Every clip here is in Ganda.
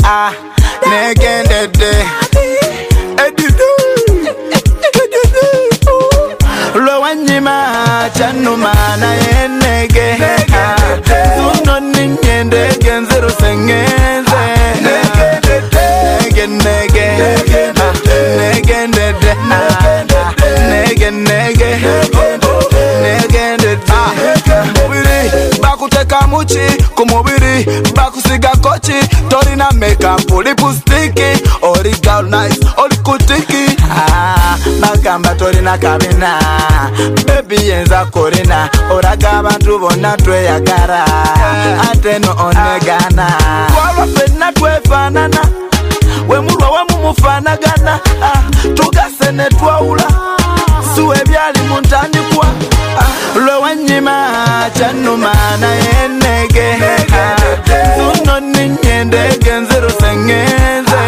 negendede edidu lo wanyima chanuma na enege suno ninyende genzero sengeze nege bakuteka muchi kumubiri bakusiga kochi torina makeup lipstick ori girl nice ori kutiki bagamba torina kabina baby yenza korina oraga abantu bonna tweyagara ate no onegana waba fenna twefanana wemulwa wamumufanagana tugase ne twawula suwe byali muntandikwa lo wanyima chanuma na enege suno ninyende genzero sengeze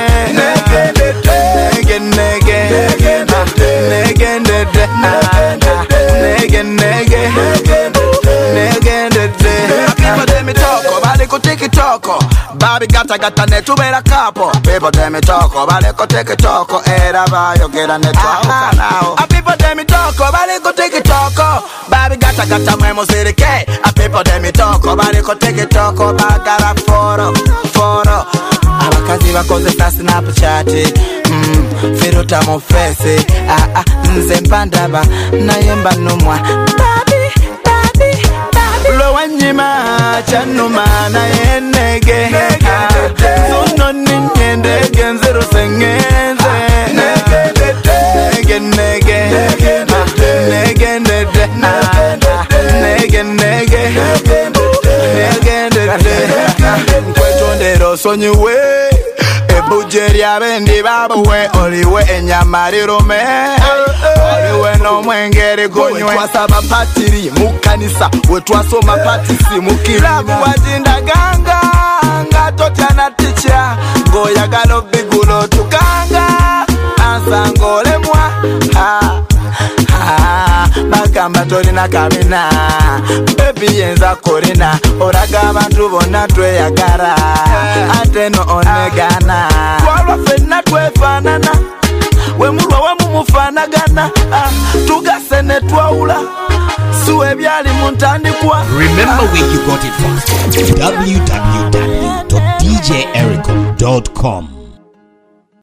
Baby gata netubera kapo people dem talk bale ko take talk era ba yo get an talk now people dem talk bale ko take talk baby gata memo sirike people dem talk bale ko take talk bagara foro abakazi bakoze Snapchat firuta mo face nze mpandaba nayemba numwa lo wanyima chanuma na enege suno ninyende genzero sengeze nkwetondero sonyiwe ebujeri abendi babuwe oliwe enyamarirome oliwe nomwengeri gonywe twasaba patiri mukanisa wetwasoma patisi mukilabu wajindaganga ngatotana ticha ngoyagala bigulo tukanga ansangolemwa bagamba tolina kabina baby yenza korina oraga abantu bonna tweyagara ate no onegana twalwa fenna twefanana wemulwa wamumufanagana tugase ne twawula suwe byali muntandikwa. Remember where you got it from. www.djericom.com